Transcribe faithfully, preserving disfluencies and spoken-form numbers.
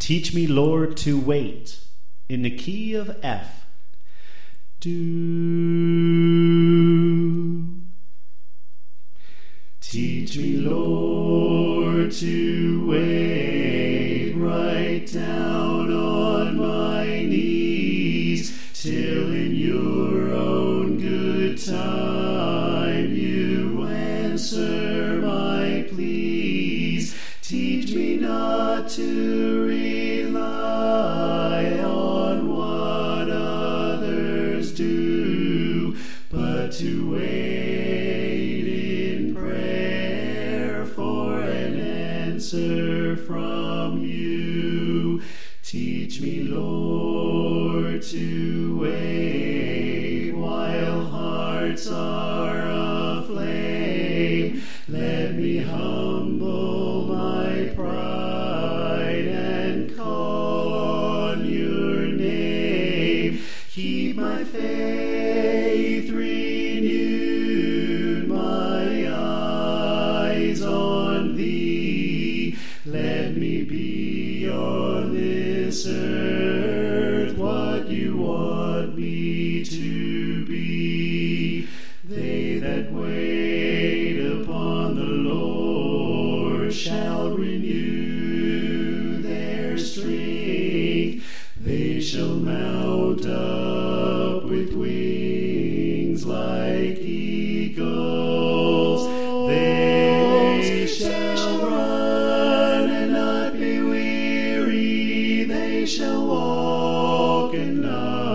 Teach me, Lord, to wait in the key of F. Do. Teach me, Lord, to wait right down on my knees, till in your own good time you answer my pleas. Teach me not to rely on what others do, but to wait in prayer for an answer from you. Teach me, Lord, to wait while hearts are aflame. Let me humble my pride and call on your name. Keep my faith renewed, my eyes on thee. Let me be on this earth what you want me to be. They that wait upon the Lord shall renew their strength. They shall mount up with wings like eagles. They shall run and not be weary. They shall walk and not